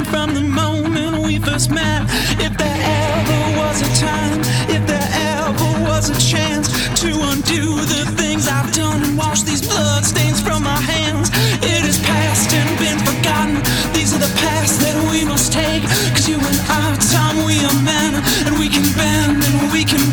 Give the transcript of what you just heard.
forgotten from the moment we first met. If there ever was a time, if there ever was a chance to undo the things I've done and wash these bloodstains from my hands, it is past and been forgotten. These are the paths that we must take, 'cause you and I, Tom, we are men, and we can bend and we can